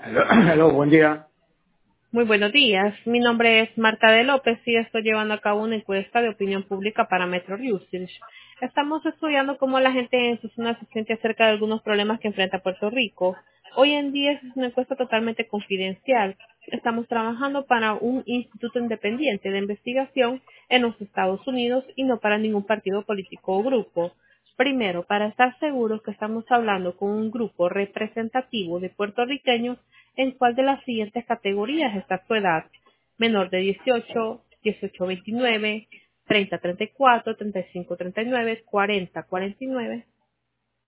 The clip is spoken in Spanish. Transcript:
Aló, aló, buen día. Muy buenos días. Mi nombre es Marta de López y estoy llevando a cabo una encuesta de opinión pública para Metro Research. Estamos estudiando cómo la gente en su zona se siente acerca de algunos problemas que enfrenta Puerto Rico. Hoy en día es una encuesta totalmente confidencial. Estamos trabajando para un instituto independiente de investigación en los Estados Unidos y no para ningún partido político o grupo. Primero, para estar seguros que estamos hablando con un grupo representativo de puertorriqueños, ¿en cuál de las siguientes categorías está su edad? Menor de 18, 18 a 29, 30 a 34, 35 a 39, 40 a 49.